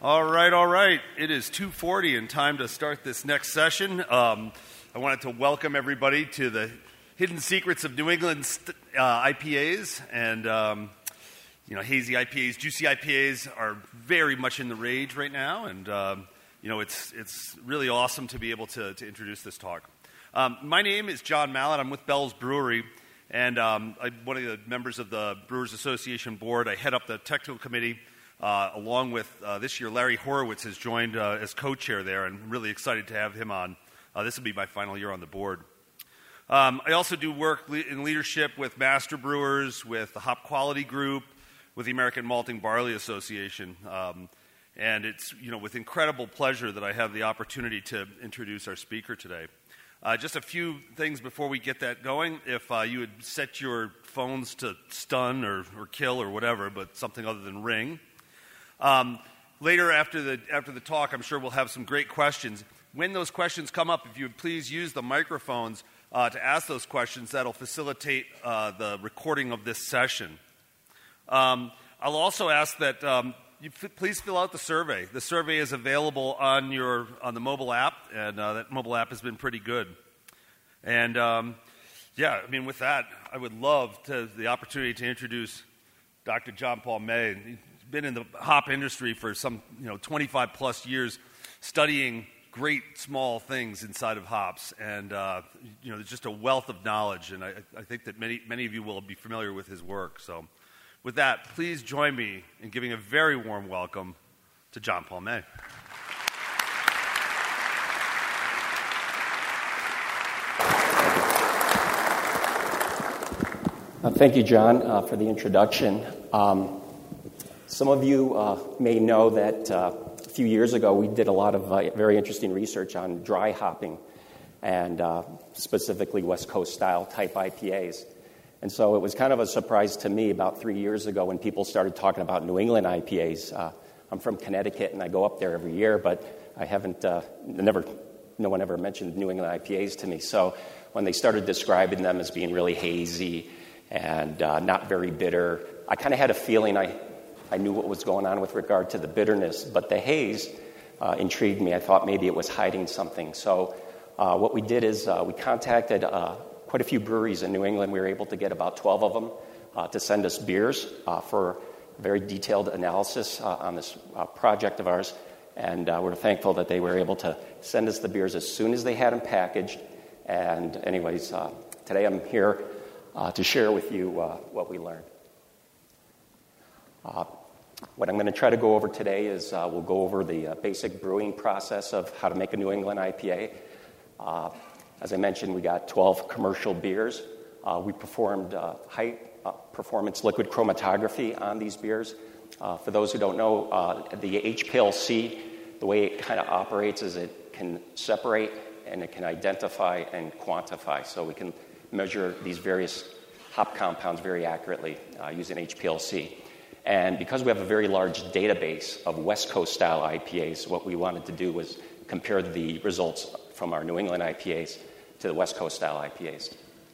All right. It is 2:40 and time to start this next session. I wanted to welcome everybody to the Hidden Secrets of New England IPAs. And, hazy IPAs, juicy IPAs are very much in the rage right now. And, it's really awesome to be able to introduce this talk. My name is John Mallett. I'm with Bell's Brewery. And I'm one of the members of the Brewers Association board. I head up the technical committee. Along with this year, Larry Horowitz has joined as co-chair there, and I'm really excited to have him on. This will be my final year on the board. I also do work in leadership with master brewers, with the Hop Quality Group, with the American Malting Barley Association. And it's with incredible pleasure that I have the opportunity to introduce our speaker today. Just a few things before we get that going. If you would set your phones to stun or kill or whatever, but something other than ring. Later after the talk, I'm sure we'll have some great questions. When those questions come up, if you would please use the microphones to ask those questions, that'll facilitate the recording of this session. I'll also ask that you please fill out the survey. The survey is available on the mobile app, and that mobile app has been pretty good. And with that, I would love the opportunity to introduce Dr. John Paul May. He's been in the hop industry for some 25 plus years, studying great small things inside of hops, and there's just a wealth of knowledge. And I think that many of you will be familiar with his work. So, with that, please join me in giving a very warm welcome to John Paul May. Thank you, John, for the introduction. Some of you may know that a few years ago we did a lot of very interesting research on dry hopping and specifically West Coast style type IPAs. And so it was kind of a surprise to me about 3 years ago when people started talking about New England IPAs. I'm from Connecticut and I go up there every year, but I haven't, no one ever mentioned New England IPAs to me. So when they started describing them as being really hazy and not very bitter, I kind of had a feeling I knew what was going on with regard to the bitterness, but the haze intrigued me. I thought maybe it was hiding something. So what we did is we contacted quite a few breweries in New England. We were able to get about 12 of them to send us beers for very detailed analysis on this project of ours. And we're thankful that they were able to send us the beers as soon as they had them packaged. And anyways, today I'm here to share with you what we learned. What I'm going to try to go over today is we'll go over the basic brewing process of how to make a New England IPA. As I mentioned, we got 12 commercial beers. We performed high-performance liquid chromatography on these beers. For those who don't know, the HPLC, the way it kind of operates is it can separate and it can identify and quantify. So we can measure these various hop compounds very accurately using HPLC. And because we have a very large database of West Coast style IPAs, what we wanted to do was compare the results from our New England IPAs to the West Coast style IPAs.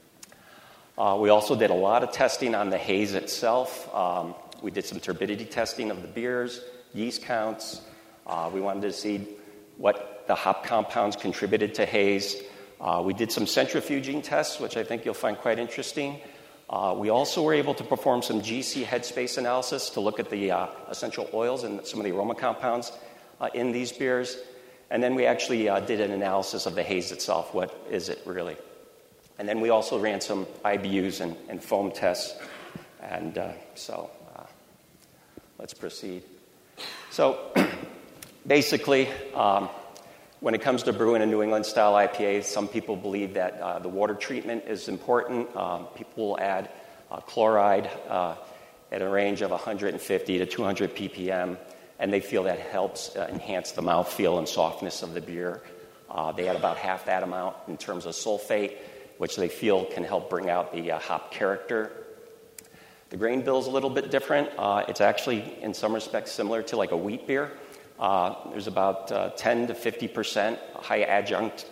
We also did a lot of testing on the haze itself. We did some turbidity testing of the beers, yeast counts. We wanted to see what the hop compounds contributed to haze. We did some centrifuging tests, which I think you'll find quite interesting. We also were able to perform some GC headspace analysis to look at the essential oils and some of the aroma compounds in these beers. And then we actually did an analysis of the haze itself. What is it really? And then we also ran some IBUs and foam tests. And so let's proceed. So basically, when it comes to brewing a New England style IPA, some people believe that the water treatment is important. People will add chloride at a range of 150 to 200 ppm, and they feel that helps enhance the mouthfeel and softness of the beer. They add about half that amount in terms of sulfate, which they feel can help bring out the hop character. The grain bill is a little bit different. It's actually, in some respects, similar to like a wheat beer. There's about 10 to 50% high adjunct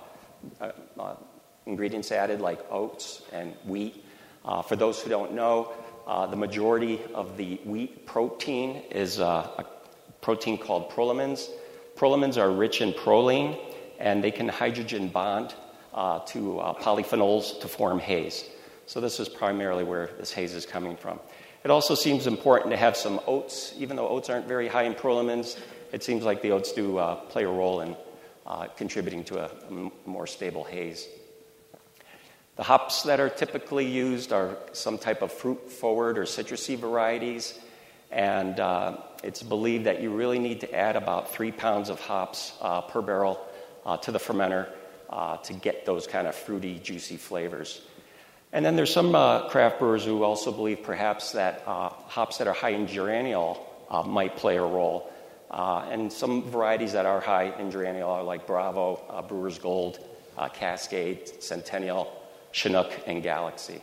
ingredients added, like oats and wheat. For those who don't know, the majority of the wheat protein is protein called prolamins. Prolamins are rich in proline, and they can hydrogen bond to polyphenols to form haze. So this is primarily where this haze is coming from. It also seems important to have some oats. Even though oats aren't very high in prolamins, it seems like the oats do play a role in contributing to a more stable haze. The hops that are typically used are some type of fruit-forward or citrusy varieties, and it's believed that you really need to add about 3 pounds of hops per barrel to the fermenter to get those kind of fruity, juicy flavors. And then there's some craft brewers who also believe perhaps that hops that are high in geraniol might play a role. And some varieties that are high in geraniol are like Bravo, Brewer's Gold, Cascade, Centennial, Chinook, and Galaxy.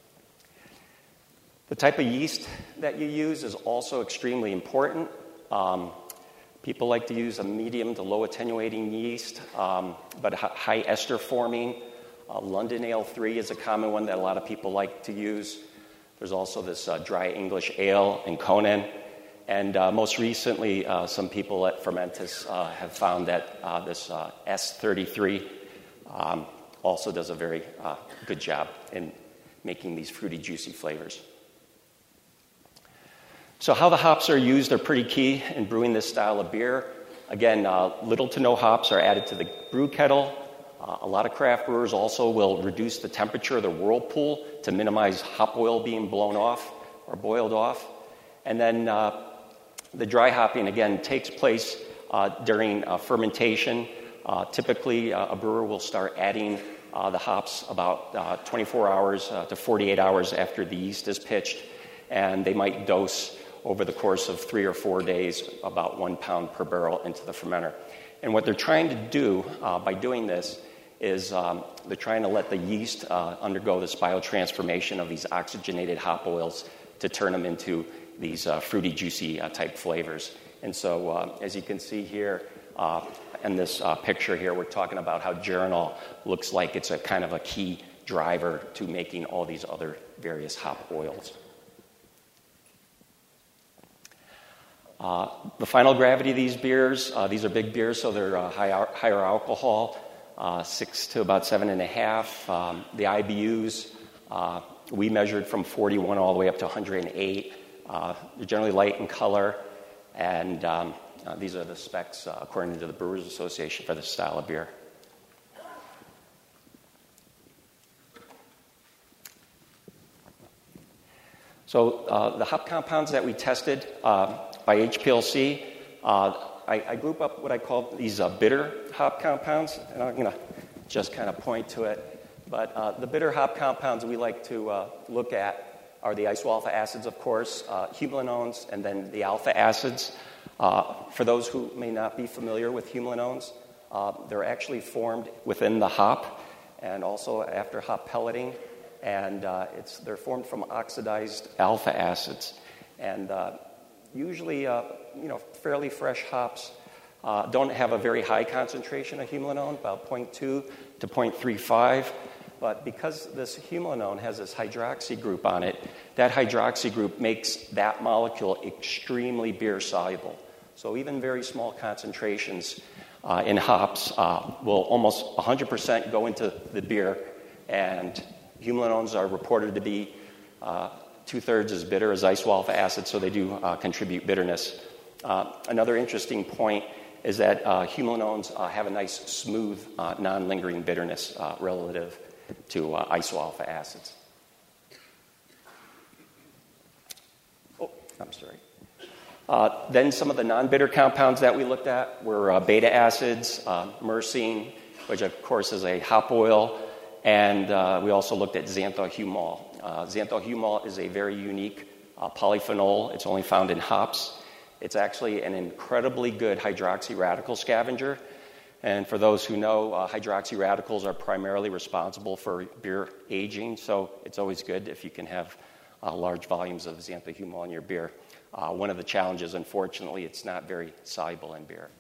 The type of yeast that you use is also extremely important. People like to use a medium to low attenuating yeast, but high ester forming. London Ale 3 is a common one that a lot of people like to use. There's also this dry English ale in Conan. And most recently, some people at Fermentis have found that this S33 also does a very good job in making these fruity, juicy flavors. So how the hops are used are pretty key in brewing this style of beer. Again, little to no hops are added to the brew kettle. A lot of craft brewers also will reduce the temperature of the whirlpool to minimize hop oil being blown off or boiled off. And then the dry hopping, again, takes place during fermentation. Typically, a brewer will start adding the hops about 24 hours to 48 hours after the yeast is pitched, and they might dose over the course of 3 or 4 days about 1 pound per barrel into the fermenter. And what they're trying to do by doing this is they're trying to let the yeast undergo this biotransformation of these oxygenated hop oils to turn them into these fruity, juicy type flavors. And so as you can see here in this picture here, we're talking about how geraniol looks like it's a kind of a key driver to making all these other various hop oils. The final gravity of these beers, these are big beers, so they're higher alcohol, 6 to about 7.5. The IBUs, we measured from 41 all the way up to 108. They're generally light in color, and these are the specs according to the Brewers Association for this style of beer. So the hop compounds that we tested by HPLC, I group up what I call these bitter hop compounds, and I'm going to just kind of point to it. But the bitter hop compounds we like to look at are the isoalpha acids, of course, humulinones, and then the alpha acids. For those who may not be familiar with humulinones, they're actually formed within the hop and also after hop pelleting, and they're formed from oxidized alpha acids. And usually, fairly fresh hops don't have a very high concentration of humulinone, about 0.2 to 0.35. But because this humulinone has this hydroxy group on it, that hydroxy group makes that molecule extremely beer soluble. So even very small concentrations in hops will almost 100% go into the beer, and humulinones are reported to be 2/3 as bitter as isoalpha acid, so they do contribute bitterness. Another interesting point is that humulinones have a nice, smooth, non-lingering bitterness relative to isoalpha acids. Oh, I'm sorry. Then some of the non-bitter compounds that we looked at were beta acids, myrcene, which of course is a hop oil, and we also looked at xanthohumol. Xanthohumol is a very unique polyphenol. It's only found in hops. It's actually an incredibly good hydroxy radical scavenger. And for those who know, hydroxy radicals are primarily responsible for beer aging, so it's always good if you can have large volumes of xanthohumol in your beer. One of the challenges, unfortunately, it's not very soluble in beer.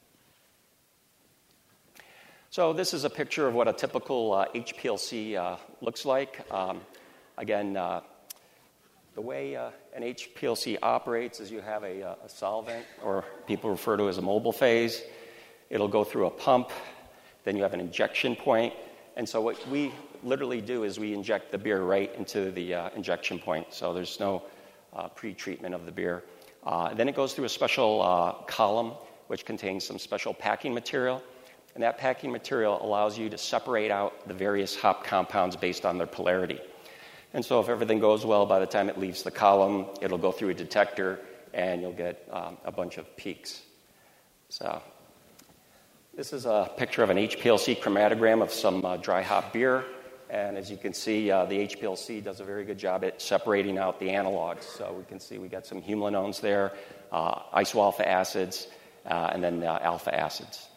So this is a picture of what a typical HPLC looks like. Again, The way an HPLC operates is you have a solvent, or people refer to as a mobile phase. It'll go through a pump, then you have an injection point. And so what we literally do is we inject the beer right into the injection point. So there's no pre-treatment of the beer. Then it goes through a special column, which contains some special packing material. And that packing material allows you to separate out the various hop compounds based on their polarity. And so if everything goes well, by the time it leaves the column, it'll go through a detector, and you'll get a bunch of peaks. So this is a picture of an HPLC chromatogram of some dry hop beer. And as you can see, the HPLC does a very good job at separating out the analogs. So we can see we got some humulinones there, isoalpha acids, and then alpha acids.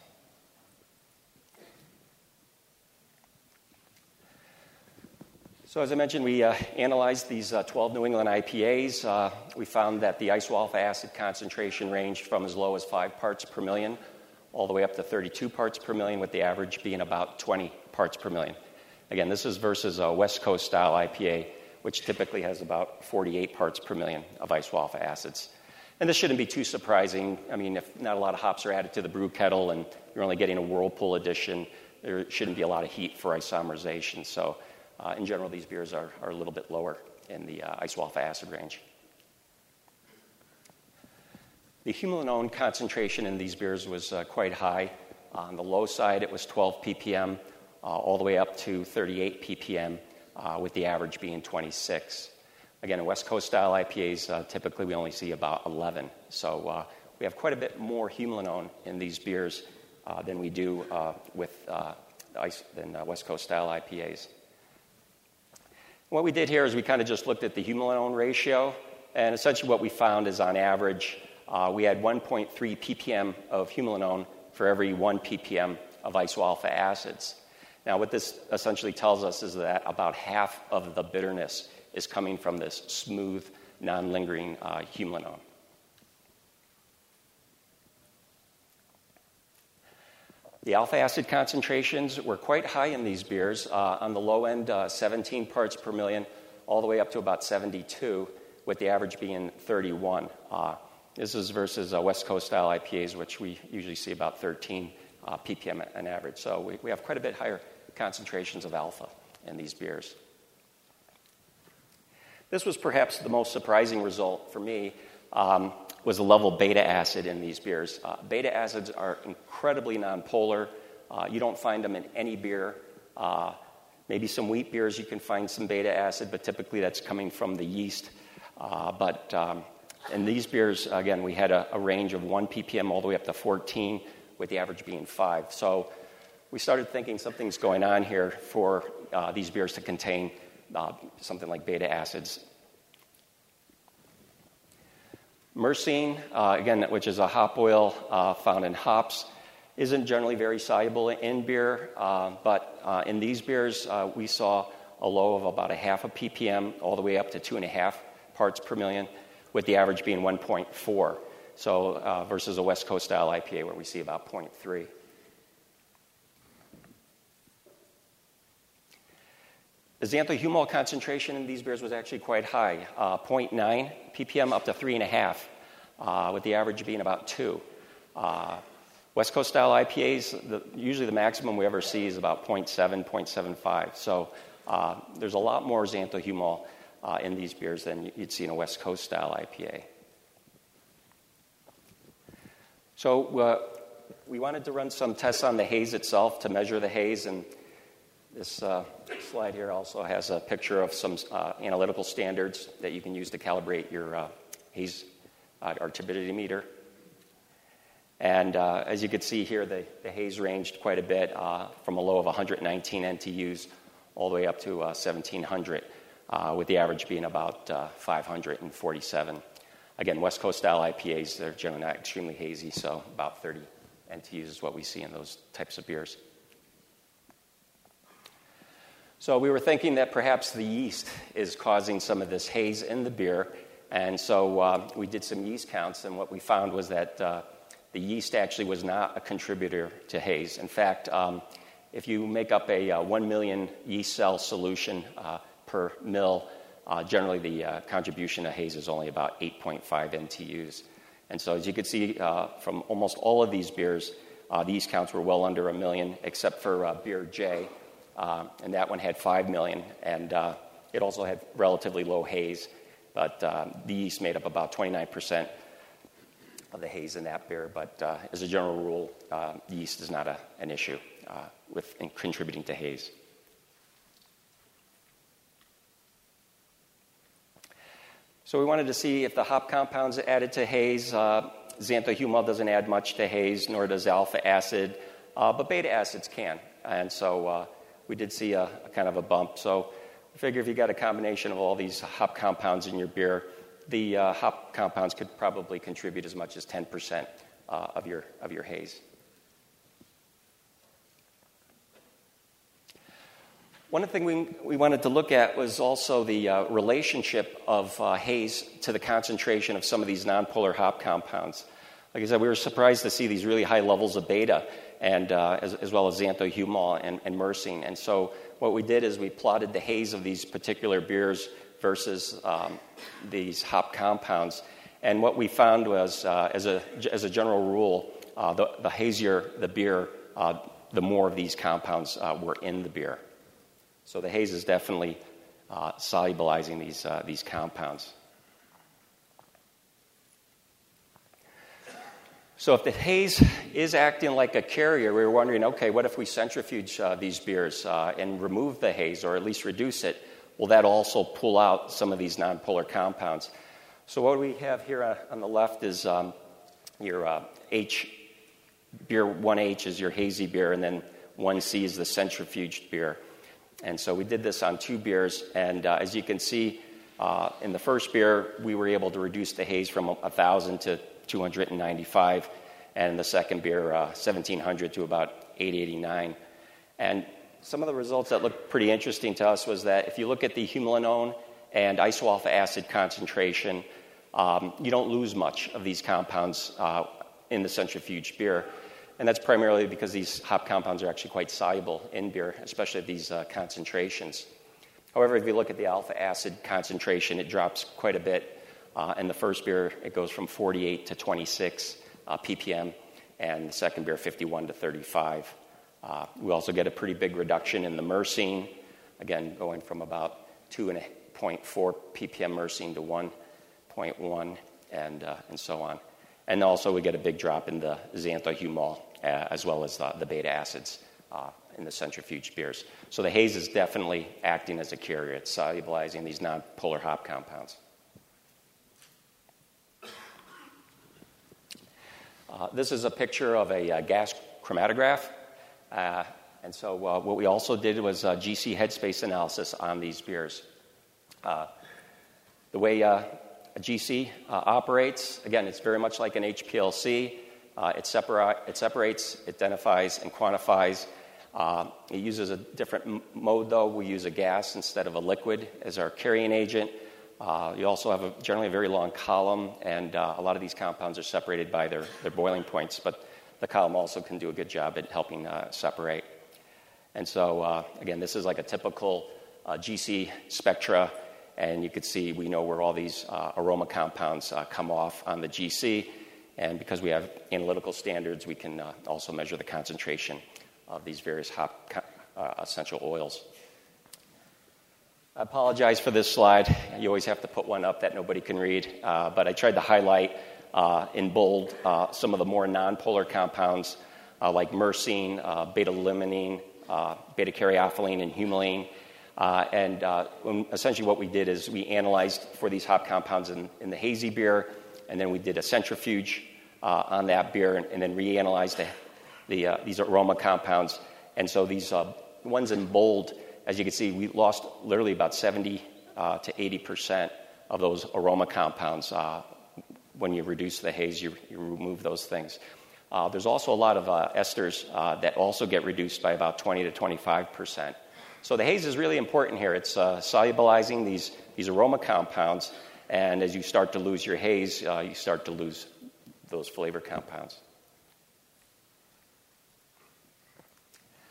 So as I mentioned, we analyzed these 12 New England IPAs. We found that the isoalpha acid concentration ranged from as low as 5 parts per million all the way up to 32 parts per million, with the average being about 20 parts per million. Again, this is versus a West Coast style IPA, which typically has about 48 parts per million of isoalpha acids. And this shouldn't be too surprising. I mean, if not a lot of hops are added to the brew kettle and you're only getting a whirlpool addition, there shouldn't be a lot of heat for isomerization. So in general, these beers are a little bit lower in the isoalpha acid range. The humulinone concentration in these beers was quite high. On the low side, it was 12 ppm, all the way up to 38 ppm, with the average being 26. Again, in West Coast style IPAs, typically we only see about 11. So we have quite a bit more humulinone in these beers than we do with West Coast style IPAs. What we did here is we kind of just looked at the humulinone ratio, and essentially what we found is on average, we had 1.3 ppm of humulinone for every 1 ppm of isoalpha acids. Now, what this essentially tells us is that about half of the bitterness is coming from this smooth, non-lingering humulinone. The alpha acid concentrations were quite high in these beers. On the low end, 17 parts per million, all the way up to about 72, with the average being 31. This is versus West Coast style IPAs, which we usually see about 13 ppm on average. So we have quite a bit higher concentrations of alpha in these beers. This was perhaps the most surprising result for me, was the level of beta acid in these beers. Beta acids are incredibly nonpolar. You don't find them in any beer. Maybe some wheat beers you can find some beta acid, but typically that's coming from the yeast. But in these beers, again, we had a range of 1 ppm all the way up to 14, with the average being 5. So we started thinking something's going on here for these beers to contain something like beta acids. Myrcene, again, which is a hop oil found in hops, isn't generally very soluble in beer, but in these beers, we saw a low of about 0.5 ppm all the way up to 2.5 parts per million, with the average being 1.4. So versus a West Coast style IPA where we see about 0.3. The xanthohumol concentration in these beers was actually quite high, 0.9 ppm up to 3.5, with the average being about 2. West Coast style IPAs, usually the maximum we ever see is about 0.7, 0.75. So there's a lot more xanthohumol in these beers than you'd see in a West Coast style IPA. So we wanted to run some tests on the haze itself to measure the haze, and this slide here also has a picture of some analytical standards that you can use to calibrate your haze or turbidity meter. And as you can see here, the haze ranged quite a bit from a low of 119 NTUs all the way up to 1,700, with the average being about 547. Again, West Coast style IPAs, they're generally not extremely hazy, so about 30 NTUs is what we see in those types of beers. So we were thinking that perhaps the yeast is causing some of this haze in the beer, and so we did some yeast counts, and what we found was that the yeast actually was not a contributor to haze. In fact, if you make up a 1 million yeast cell solution per mil, generally the contribution of haze is only about 8.5 NTUs. And so as you can see from almost all of these beers, these counts were well under 1 million, except for beer J, and that one had 5 million, and it also had relatively low haze, but the yeast made up about 29% of the haze in that beer. But as a general rule, yeast is not an issue in contributing to haze. So we wanted to see if the hop compounds added to haze. Xanthohumol doesn't add much to haze, nor does alpha acid, but beta acids can. And so we did see a kind of a bump. So I figure if you got a combination of all these hop compounds in your beer, the hop compounds could probably contribute as much as 10% of your haze. One thing we wanted to look at was also the relationship of haze to the concentration of some of these nonpolar hop compounds. Like I said, we were surprised to see these really high levels of beta, and as well as xanthohumol and myrcene. And so what we did is we plotted the haze of these particular beers versus these hop compounds. And what we found was, as a general rule, the hazier the beer, the more of these compounds were in the beer. So the haze is definitely solubilizing these compounds. So if the haze is acting like a carrier, we were wondering, okay, what if we centrifuge these beers and remove the haze, or at least reduce it? Will that also pull out some of these nonpolar compounds? So what we have here on the left is your H beer. 1H is your hazy beer, and then 1C is the centrifuged beer. And so we did this on 2 beers, and as you can see, in the first beer, we were able to reduce the haze from 1,000 to 295, and in the second beer, 1,700 to about 889. And some of the results that looked pretty interesting to us was that if you look at the humulinone and isoalpha acid concentration, you don't lose much of these compounds in the centrifuged beer. And that's primarily because these hop compounds are actually quite soluble in beer, especially at these concentrations. However, if you look at the alpha acid concentration, it drops quite a bit. In the first beer, it goes from 48 to 26 ppm, and the second beer, 51 to 35. We also get a pretty big reduction in the myrcene, again, going from about 2.4 ppm myrcene to 1.1, and so on. And also we get a big drop in the xanthohumol, as well as the beta acids in the centrifuged beers. So the haze is definitely acting as a carrier. It's solubilizing these nonpolar hop compounds. This is a picture of a gas chromatograph. And so what we also did was GC headspace analysis on these beers. The way a GC operates, again, it's very much like an HPLC. It separates, identifies, and quantifies. It uses a different mode, though. We use a gas instead of a liquid as our carrying agent. You also have generally a very long column, and a lot of these compounds are separated by their boiling points, but the column also can do a good job at helping separate. And so, again, this is like a typical GC spectra, and you can see we know where all these aroma compounds come off on the GC, and because we have analytical standards, we can also measure the concentration of these various hop essential oils. I apologize for this slide. You always have to put one up that nobody can read, but I tried to highlight in bold some of the more nonpolar compounds like myrcene, beta-limonene, beta-caryophyllene, and humulene. And essentially what we did is we analyzed for these hop compounds in the hazy beer, and then we did a centrifuge on that beer, and then reanalyzed these aroma compounds. And so these ones in bold, as you can see, we lost literally about 70 to 80% of those aroma compounds. When you reduce the haze, you remove those things. There's also a lot of esters that also get reduced by about 20 to 25%. So the haze is really important here. It's solubilizing these aroma compounds, and as you start to lose your haze, you start to lose those flavor compounds.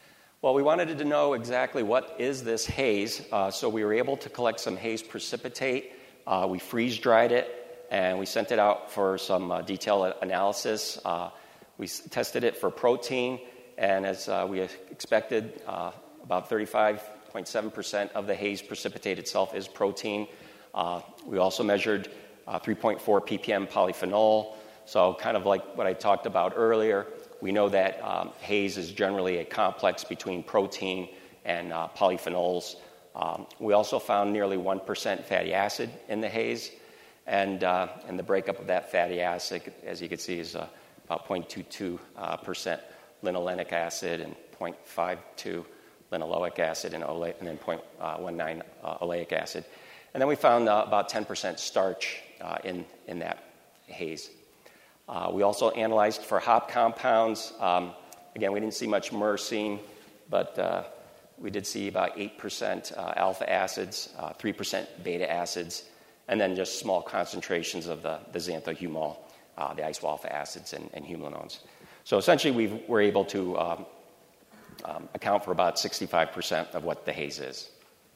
Well, we wanted to know exactly what is this haze, so we were able to collect some haze precipitate. We freeze-dried it, and we sent it out for some detailed analysis. We tested it for protein, and as we expected, about 35.7% of the haze precipitate itself is protein. We also measured 3.4 ppm polyphenol, so kind of like what I talked about earlier. We know that haze is generally a complex between protein and polyphenols. We also found nearly 1% fatty acid in the haze, and the breakup of that fatty acid, as you can see, is about 0.22% linolenic acid and 0.52 linoleic acid and then 0.19 oleic acid. And then we found about 10% starch in that haze. We also analyzed for hop compounds. Again, we didn't see much myrcene, but we did see about 8% alpha acids, 3% beta acids, and then just small concentrations of the xanthohumol, the isoalpha acids, and humulinones. So essentially, we were able to account for about 65% of what the haze is.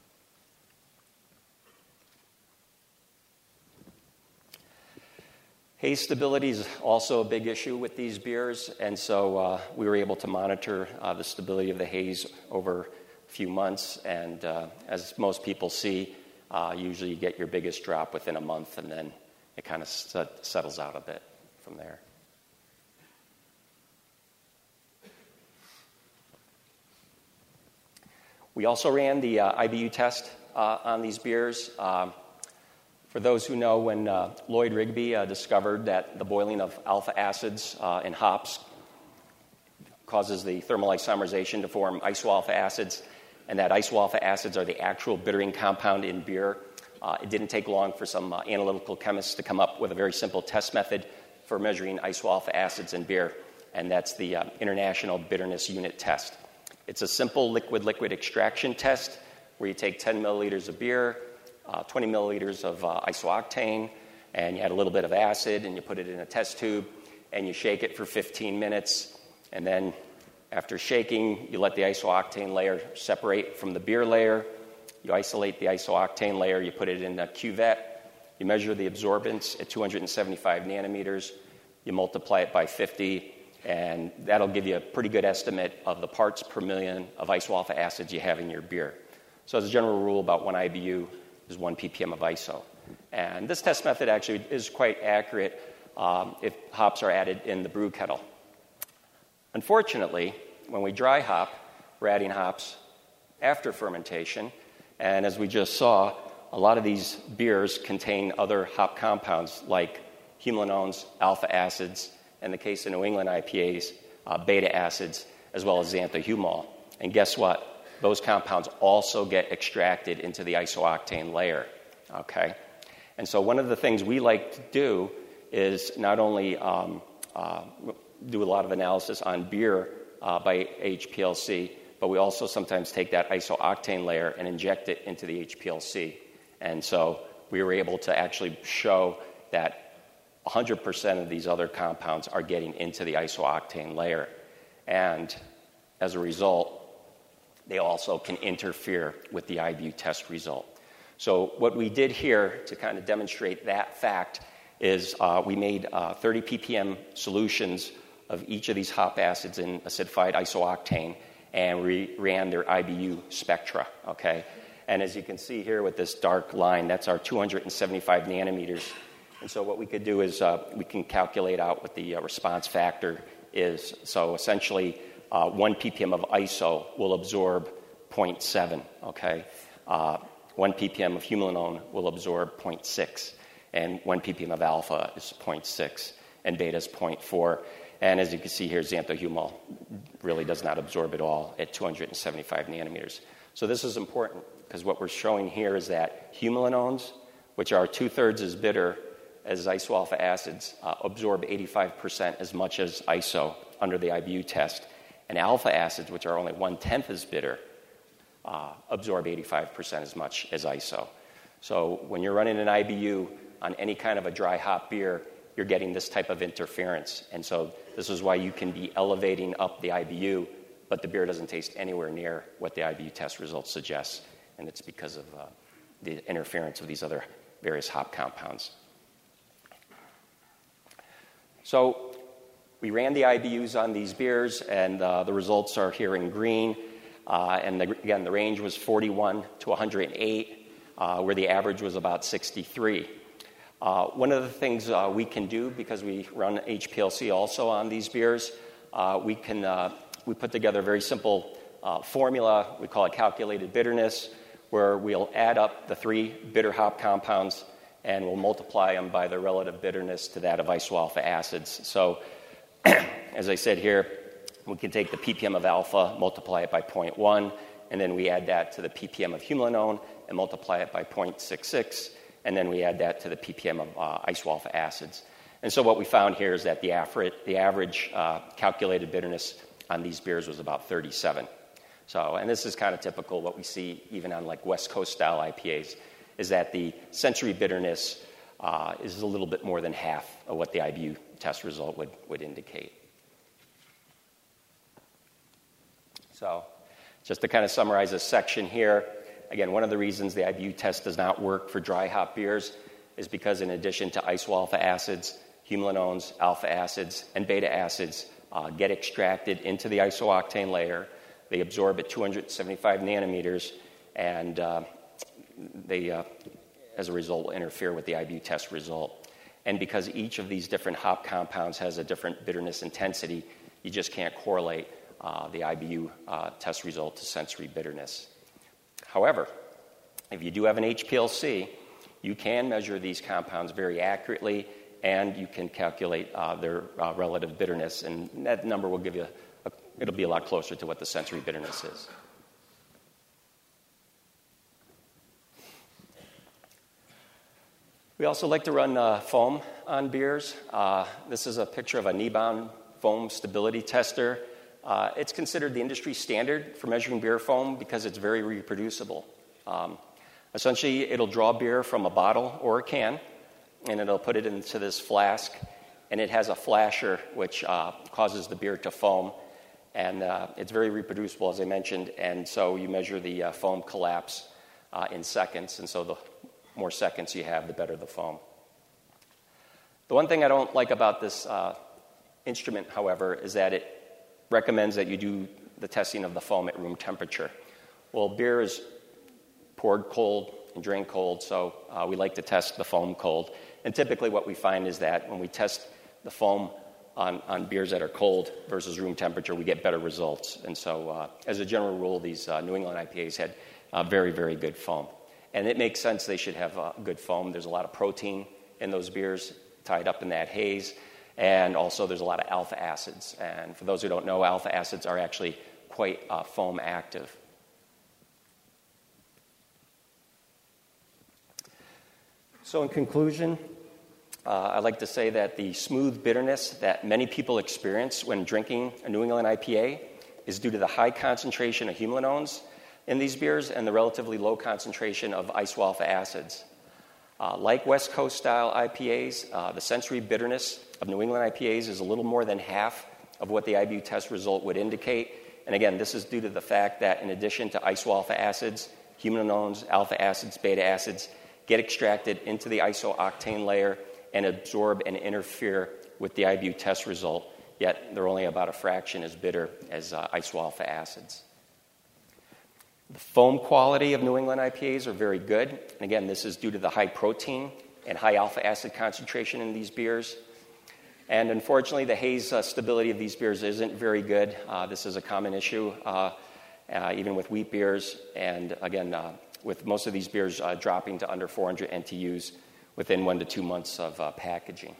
Haze stability is also a big issue with these beers, and so we were able to monitor the stability of the haze over a few months, and as most people see, usually you get your biggest drop within a month, and then it kind of settles out a bit from there. We also ran the IBU test on these beers. For those who know, when Lloyd Rigby discovered that the boiling of alpha acids in hops causes the thermal isomerization to form isoalpha acids, and that isoalpha acids are the actual bittering compound in beer, it didn't take long for some analytical chemists to come up with a very simple test method for measuring isoalpha acids in beer, and that's the International Bitterness Unit test. It's a simple liquid-liquid extraction test where you take 10 milliliters of beer, 20 milliliters of isooctane, and you add a little bit of acid, and you put it in a test tube, and you shake it for 15 minutes, and then after shaking, you let the isooctane layer separate from the beer layer. You isolate the isooctane layer, you put it in a cuvette, you measure the absorbance at 275 nanometers, you multiply it by 50, and that'll give you a pretty good estimate of the parts per million of isoalpha acids you have in your beer. So as a general rule, about 1 IBU is 1 ppm of iso. And this test method actually is quite accurate if hops are added in the brew kettle. Unfortunately, when we dry hop, we're adding hops after fermentation, and as we just saw, a lot of these beers contain other hop compounds like humulinones, alpha acids, in the case of New England IPAs, beta acids, as well as xanthohumol. And guess what? Those compounds also get extracted into the isooctane layer, okay? And so one of the things we like to do is not only do a lot of analysis on beer by HPLC, but we also sometimes take that isooctane layer and inject it into the HPLC. And so we were able to actually show that 100% of these other compounds are getting into the isooctane layer. And as a result, they also can interfere with the IBU test result. So what we did here to kind of demonstrate that fact is we made 30 ppm solutions of each of these hop acids in acidified isooctane, and we ran their IBU spectra, okay? And as you can see here with this dark line, that's our 275 nanometers. And so what we could do is we can calculate out what the response factor is. So essentially, 1 ppm of iso will absorb 0.7, okay? 1 ppm of humulinone will absorb 0.6, and 1 ppm of alpha is 0.6, and beta is 0.4. And as you can see here, xanthohumol really does not absorb at all at 275 nanometers. So this is important because what we're showing here is that humulinones, which are 2/3 as bitter as isoalpha acids, absorb 85% as much as iso under the IBU test. And alpha acids, which are only 1/10 as bitter, absorb 85% as much as iso. So when you're running an IBU on any kind of a dry hop beer, you're getting this type of interference. And so this is why you can be elevating up the IBU, but the beer doesn't taste anywhere near what the IBU test results suggest, and it's because of the interference of these other various hop compounds. So we ran the IBUs on these beers, and the results are here in green. Again, the range was 41 to 108, where the average was about 63. One of the things we can do, because we run HPLC also on these beers, we put together a very simple formula. We call it calculated bitterness, where we'll add up the 3 bitter hop compounds and we'll multiply them by the relative bitterness to that of isoalpha acids. So, as I said here, we can take the ppm of alpha, multiply it by 0.1, and then we add that to the ppm of humulonone and multiply it by 0.66, and then we add that to the ppm of isoalpha acids. And so what we found here is that the average calculated bitterness on these beers was about 37. So, and this is kind of typical what we see even on like West Coast style IPAs, is that the sensory bitterness is a little bit more than half of what the IBU test result would indicate. So, just to kind of summarize this section here, again, one of the reasons the IBU test does not work for dry hop beers is because in addition to isoalpha acids, humulonones, alpha acids, and beta acids get extracted into the isooctane layer. They absorb at 275 nanometers, and they, as a result, will interfere with the IBU test result. And because each of these different hop compounds has a different bitterness intensity, you just can't correlate the IBU test result to sensory bitterness. However, if you do have an HPLC, you can measure these compounds very accurately, and you can calculate their relative bitterness, and that number will give you, it'll be a lot closer to what the sensory bitterness is. We also like to run foam on beers. This is a picture of a Kneebon foam stability tester. It's considered the industry standard for measuring beer foam because it's very reproducible. Essentially, it'll draw beer from a bottle or a can, and it'll put it into this flask, and it has a flasher which causes the beer to foam, and it's very reproducible, as I mentioned, and so you measure the foam collapse in seconds, and so the more seconds you have, the better the foam. The one thing I don't like about this instrument, however, is that it recommends that you do the testing of the foam at room temperature. Well, beer is poured cold and drained cold, so we like to test the foam cold. And typically what we find is that when we test the foam on beers that are cold versus room temperature, we get better results. And so as a general rule, these New England IPAs had very, very good foam. And it makes sense they should have good foam. There's a lot of protein in those beers tied up in that haze. And also there's a lot of alpha acids. And for those who don't know, alpha acids are actually quite foam active. So in conclusion, I'd like to say that the smooth bitterness that many people experience when drinking a New England IPA is due to the high concentration of humulonones in these beers and the relatively low concentration of isoalpha acids. Like West Coast style IPAs, the sensory bitterness of New England IPAs is a little more than half of what the IBU test result would indicate. And again, this is due to the fact that in addition to isoalpha acids, humulonones, alpha acids, beta acids get extracted into the isooctane layer and absorb and interfere with the IBU test result, yet they're only about a fraction as bitter as isoalpha acids. The foam quality of New England IPAs are very good. And again, this is due to the high protein and high alpha acid concentration in these beers. And unfortunately, the haze stability of these beers isn't very good. This is a common issue, even with wheat beers. And again, with most of these beers dropping to under 400 NTUs within 1 to 2 months of packaging.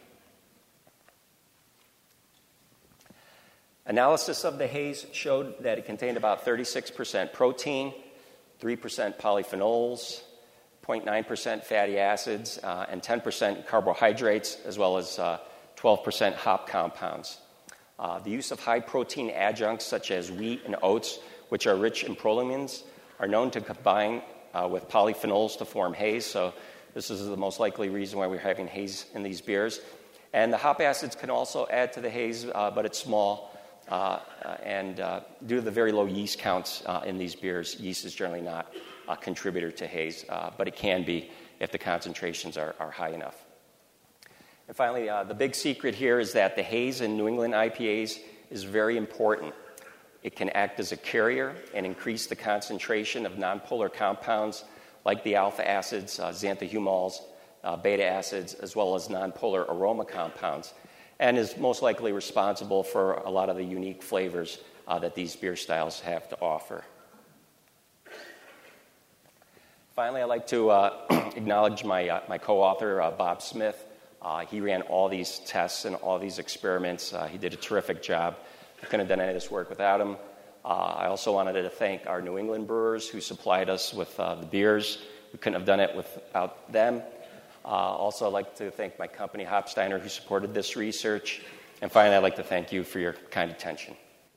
Analysis of the haze showed that it contained about 36% protein, 3% polyphenols, 0.9% fatty acids, and 10% carbohydrates, as well as 12% hop compounds. The use of high-protein adjuncts such as wheat and oats, which are rich in prolamines, are known to combine with polyphenols to form haze, so this is the most likely reason why we're having haze in these beers. And the hop acids can also add to the haze, but it's small. And due to the very low yeast counts in these beers, yeast is generally not a contributor to haze, but it can be if the concentrations are high enough. And finally, the big secret here is that the haze in New England IPAs is very important. It can act as a carrier and increase the concentration of nonpolar compounds like the alpha acids, xanthohumols, beta acids, as well as nonpolar aroma compounds, and is most likely responsible for a lot of the unique flavors that these beer styles have to offer. Finally, I'd like to acknowledge my co-author, Bob Smith. He ran all these tests and all these experiments. He did a terrific job. I couldn't have done any of this work without him. I also wanted to thank our New England brewers who supplied us with the beers. We couldn't have done it without them. Also, I'd like to thank my company, Hopsteiner, who supported this research. And finally, I'd like to thank you for your kind attention.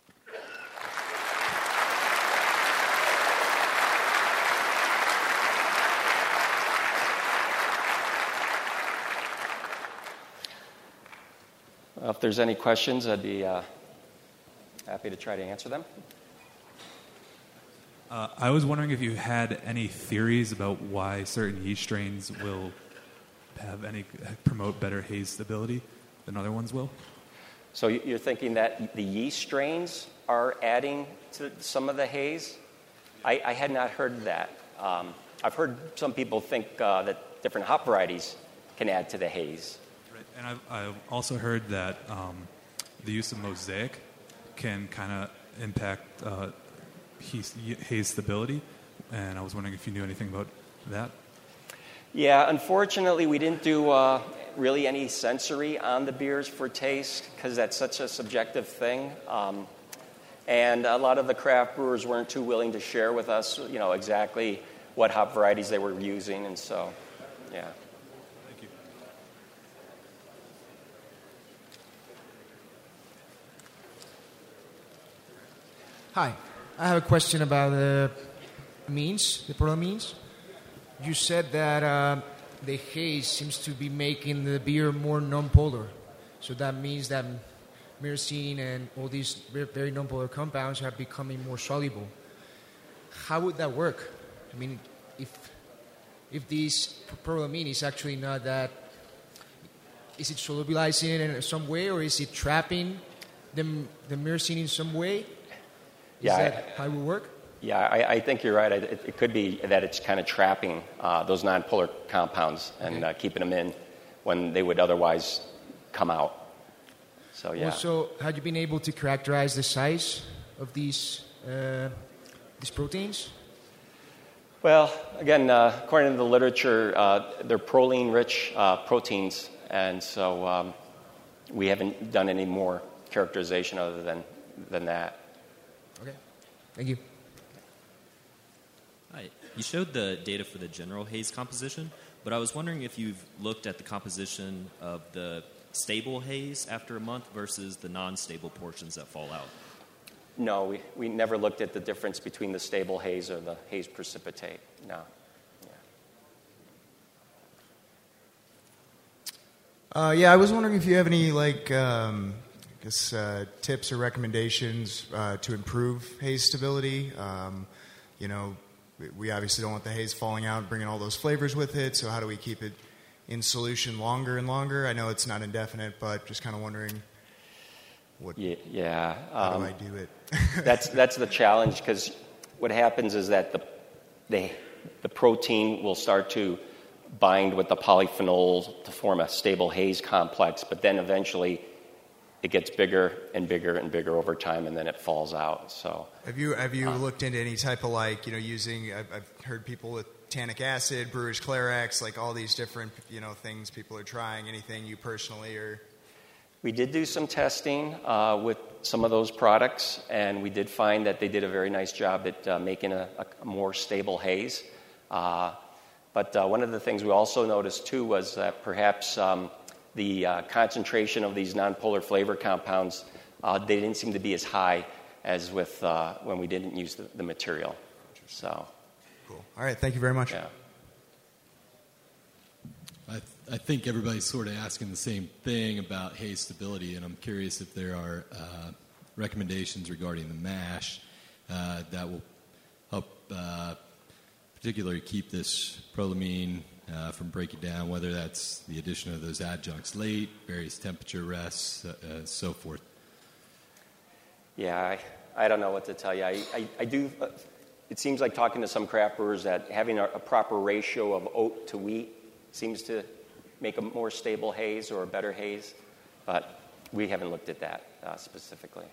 Well, if there's any questions, I'd be happy to try to answer them. I was wondering if you had any theories about why certain yeast strains will promote better haze stability than other ones will? So you're thinking that the yeast strains are adding to some of the haze? I had not heard that. I've heard some people think that different hop varieties can add to the haze. Right. And I've also heard that the use of mosaic can kind of impact haze stability, and I was wondering if you knew anything about that. Yeah, unfortunately, we didn't do really any sensory on the beers for taste because that's such a subjective thing. And a lot of the craft brewers weren't too willing to share with us, exactly what hop varieties they were using, and so, yeah. Thank you. Hi, I have a question about the protamines. You said that the haze seems to be making the beer more non-polar. So that means that myrcene and all these very non-polar compounds are becoming more soluble. How would that work? I mean, if this protamine is actually not that, is it solubilizing it in some way, or is it trapping the myrcene in some way? Is that how it would work? Yeah, I think you're right. It could be that it's kind of trapping those nonpolar compounds and keeping them in when they would otherwise come out. So, yeah. Also, have you been able to characterize the size of these proteins? Well, again, according to the literature, they're proline-rich proteins, and so we haven't done any more characterization other than that. Okay, thank you. Hi. You showed the data for the general haze composition, but I was wondering if you've looked at the composition of the stable haze after a month versus the non-stable portions that fall out. No, we never looked at the difference between the stable haze or the haze precipitate. No. Yeah, I was wondering if you have any tips or recommendations to improve haze stability. We obviously don't want the haze falling out and bringing all those flavors with it, so how do we keep it in solution longer and longer? I know it's not indefinite, but just kind of wondering how do I do it? That's the challenge, because what happens is that the protein will start to bind with the polyphenol to form a stable haze complex, but then eventually it gets bigger and bigger and bigger over time, and then it falls out. So, have you looked into any type of using? I've heard people with tannic acid, Brewers Clarax, all these different things people are trying. Anything you personally or? We did do some testing with some of those products, and we did find that they did a very nice job at making a more stable haze. But one of the things we also noticed too was that perhaps the concentration of these nonpolar flavor compounds, they didn't seem to be as high as with when we didn't use the material. So, cool. All right, thank you very much. Yeah. I think everybody's sort of asking the same thing about haze stability, and I'm curious if there are recommendations regarding the mash that will help particularly keep this prolamine from breaking down, whether that's the addition of those adjuncts late, various temperature rests, so forth. Yeah, I don't know what to tell you. I do. It seems like talking to some craft brewers that having a proper ratio of oat to wheat seems to make a more stable haze or a better haze, but we haven't looked at that specifically.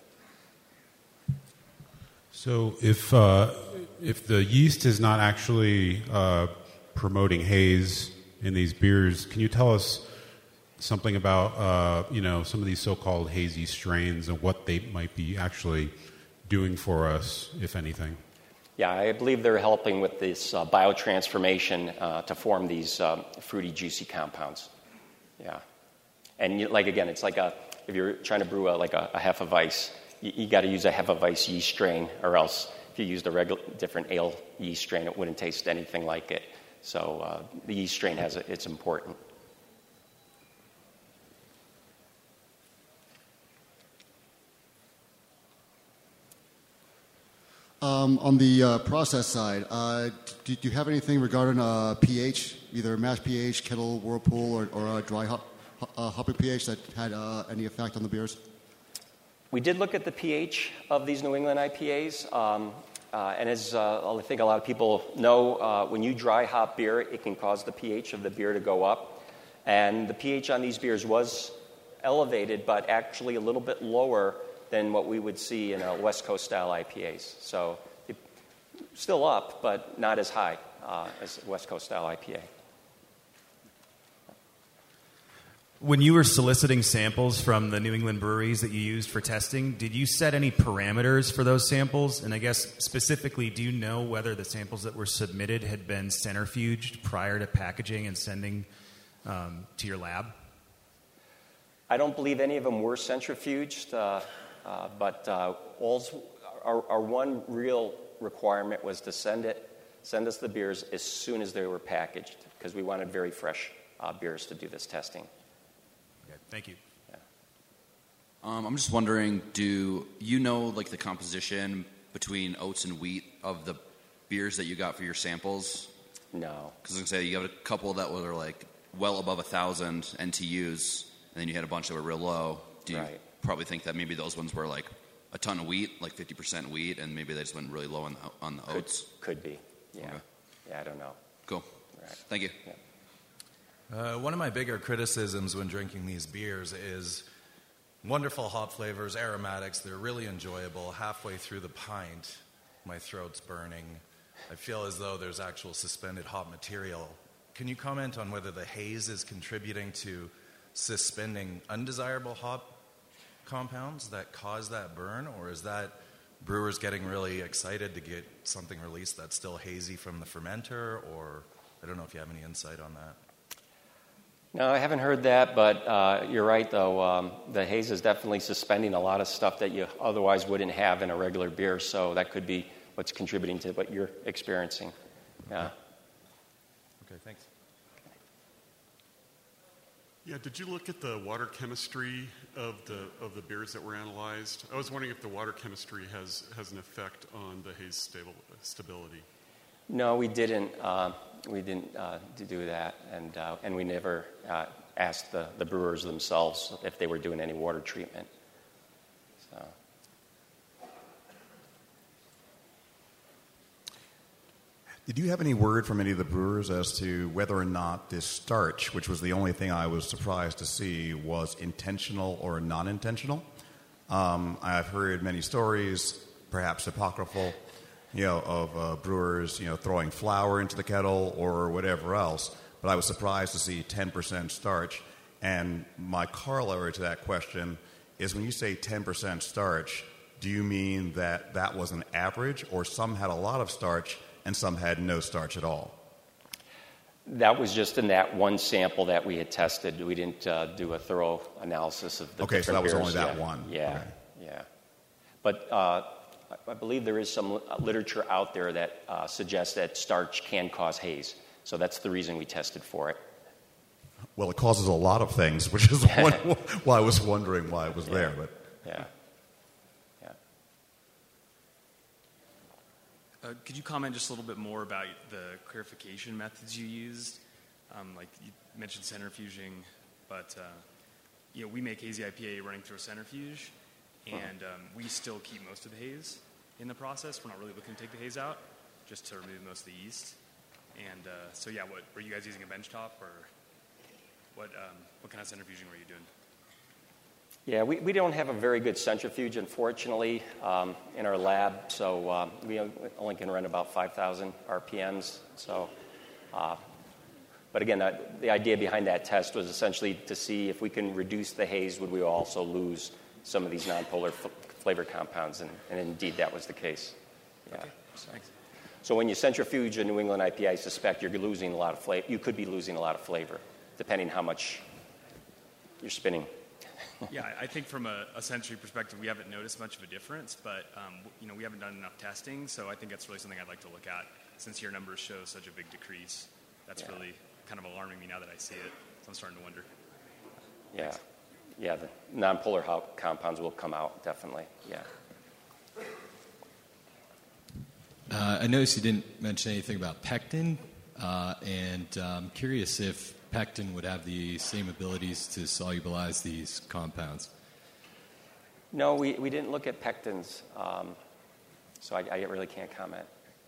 So if the yeast is not actually promoting haze in these beers, can you tell us something about some of these so-called hazy strains and what they might be actually doing for us, if anything? Yeah, I believe they're helping with this biotransformation to form these fruity, juicy compounds. Yeah, and again, it's like if you're trying to brew a Hefeweiss, you got to use a Hefeweiss yeast strain, or else if you used a different ale yeast strain, it wouldn't taste anything like it. So the yeast strain it's important. On the process side, do you have anything regarding pH, either mash pH, kettle, whirlpool, or dry hopping pH that had any effect on the beers? We did look at the pH of these New England IPAs, and as I think a lot of people know, when you dry hop beer, it can cause the pH of the beer to go up. And the pH on these beers was elevated, but actually a little bit lower than what we would see in a West Coast style IPAs. So still up, but not as high as West Coast style IPA. When you were soliciting samples from the New England breweries that you used for testing, did you set any parameters for those samples? And I guess specifically, do you know whether the samples that were submitted had been centrifuged prior to packaging and sending to your lab? I don't believe any of them were centrifuged, but our one real requirement was to send us the beers as soon as they were packaged, because we wanted very fresh beers to do this testing. Okay, thank you. Yeah. I'm just wondering, do you know the composition between oats and wheat of the beers that you got for your samples? No. Because I was going to say, you got a couple that were well above 1,000 NTUs, and then you had a bunch that were real low. Do you probably think that maybe those ones were a ton of wheat, 50% wheat, and maybe they just went really low on the oats? Could be, yeah. Okay. Yeah, I don't know. Cool. Right. Thank you. Yeah. One of my bigger criticisms when drinking these beers is wonderful hop flavors, aromatics. They're really enjoyable. Halfway through the pint, my throat's burning. I feel as though there's actual suspended hop material. Can you comment on whether the haze is contributing to suspending undesirable hop compounds that cause that burn, or is that brewers getting really excited to get something released that's still hazy from the fermenter, or I don't know if you have any insight on that? No, I haven't heard that, but you're right, though. The haze is definitely suspending a lot of stuff that you otherwise wouldn't have in a regular beer, so that could be what's contributing to what you're experiencing. Yeah. Okay, thanks. Yeah, did you look at the water chemistry of the beers that were analyzed? I was wondering if the water chemistry has an effect on the haze stability. No, we didn't. We didn't do that, and we never asked the brewers themselves if they were doing any water treatment. So. Did you have any word from any of the brewers as to whether or not this starch, which was the only thing I was surprised to see, was intentional or non-intentional? I've heard many stories, perhaps apocryphal, of brewers, throwing flour into the kettle or whatever else. But I was surprised to see 10% starch. And my corollary to that question is, when you say 10% starch, do you mean that that was an average, or some had a lot of starch and some had no starch at all? That was just in that one sample that we had tested. We didn't do a thorough analysis of the different so that was beers. only that one. Yeah, okay. Yeah. But I believe there is some literature out there that suggests that starch can cause haze. So that's the reason we tested for it. Well, it causes a lot of things, which is why I was wondering why it was there. But Could you comment just a little bit more about the clarification methods you used? Like you mentioned centrifuging, but we make hazy IPA running through a centrifuge, and we still keep most of the haze in the process. We're not really looking to take the haze out, just to remove most of the yeast. And what were you guys using, a benchtop, or what kind of centrifuging were you doing? Yeah, we don't have a very good centrifuge, unfortunately, in our lab, so we only can run about 5,000 RPMs. So, but again, the idea behind that test was essentially to see if we can reduce the haze, would we also lose some of these nonpolar flavor compounds, and indeed that was the case. Yeah. Okay. Thanks. So when you centrifuge a New England IPA, I suspect you're losing a lot of flavor. You could be losing a lot of flavor, depending how much you're spinning. Yeah, I think from a century perspective, we haven't noticed much of a difference, but we haven't done enough testing, so I think that's really something I'd like to look at. Since your numbers show such a big decrease, that's really kind of alarming me now that I see it. So I'm starting to wonder. Yeah, yeah, the nonpolar compounds will come out definitely. Yeah. I noticed you didn't mention anything about pectin, and I'm curious if pectin would have the same abilities to solubilize these compounds. No, we didn't look at pectins, so I really can't comment.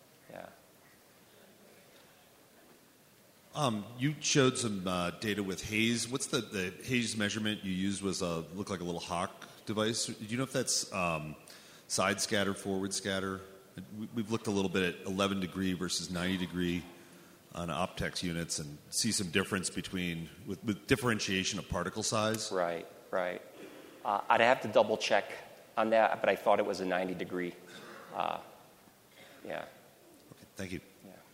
Yeah. You showed some data with haze. What's the haze measurement you used? Looked like a little hawk device. Do you know if that's side scatter, forward scatter? We've looked a little bit at 11 degree versus 90 degree on Optex units and see some difference between with differentiation of particle size. Right. I'd have to double check on that, but I thought it was a 90 degree. Yeah. Okay, thank you.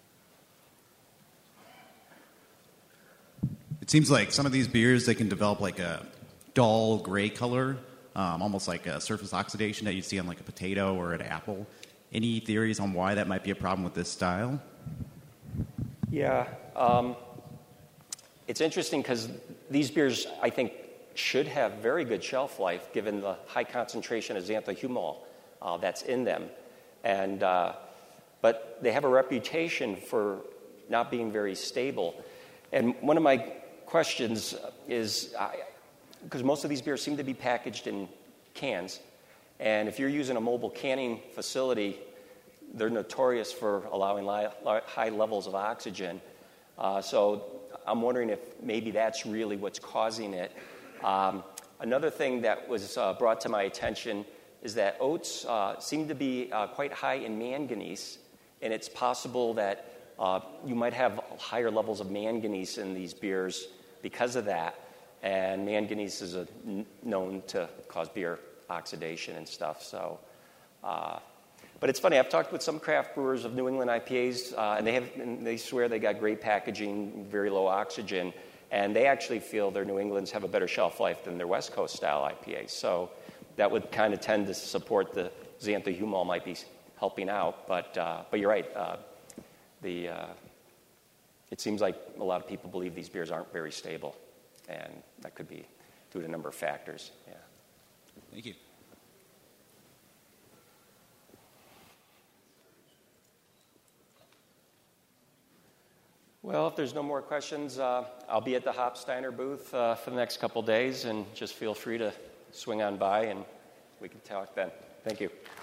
It seems like some of these beers, they can develop like a dull gray color, almost like a surface oxidation that you see on like a potato or an apple. Any theories on why that might be a problem with this style? Yeah. It's interesting because these beers, I think, should have very good shelf life given the high concentration of xanthohumol that's in them. But they have a reputation for not being very stable. And one of my questions is, because most of these beers seem to be packaged in cans, and if you're using a mobile canning facility, they're notorious for allowing high levels of oxygen. So I'm wondering if maybe that's really what's causing it. Another thing that was brought to my attention is that oats seem to be quite high in manganese, and it's possible that you might have higher levels of manganese in these beers because of that. And manganese is known to cause beer oxidation and stuff. So, but it's funny. I've talked with some craft brewers of New England IPAs, and they swear they got great packaging, very low oxygen, and they actually feel their New Englands have a better shelf life than their West Coast style IPAs. So that would kind of tend to support the xanthohumol might be helping out. But you're right. It seems like a lot of people believe these beers aren't very stable, and that could be due to a number of factors. Yeah. Thank you. Well, if there's no more questions, I'll be at the Hopsteiner booth for the next couple days, and just feel free to swing on by, and we can talk then. Thank you.